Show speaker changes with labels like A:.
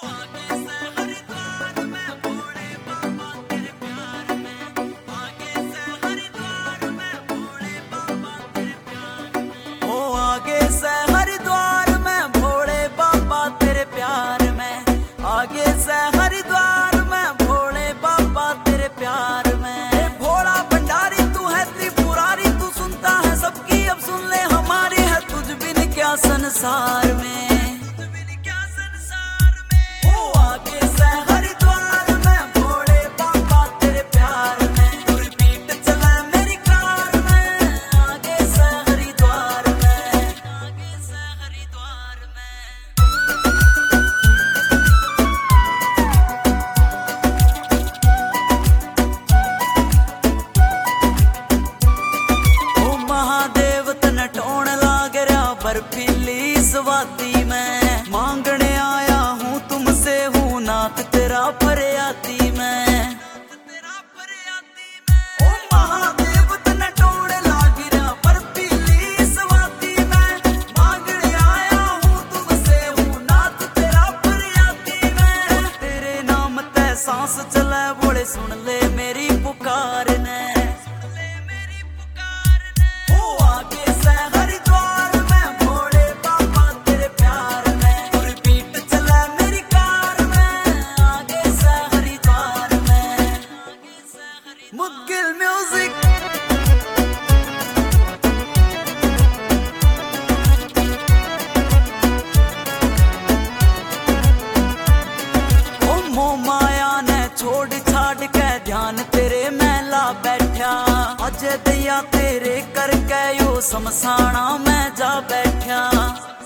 A: संसार में हो आगे से हरिद्वार में भोले बाबा तेरे प्यार में तू रिपीट चला मेरी कार में आगे से हरिद्वार में आगे से हरिद्वार में ओ महादेव तन टोण लाग रहा बर्फीली स्वाति मैं मांगने आया हूँ तुमसे हूँ नाथ तेरा फरियादी मैं ओ महादेव तने टोड़ लाग रहा बर्फीली स्वाति मैं मांगने आया हूँ तुमसे हूँ नाथ तेरा फरियादी मैं तेरे नाम ते सांस चले बोले सुन ले मेरी पुकार ने मुद्गिल म्यूजिक ओ मोह माया ने छोड़ छाड़ के ध्यान तेरे में ला बैठा अजय दया तेरे करके यो समसाना में जा बैठा।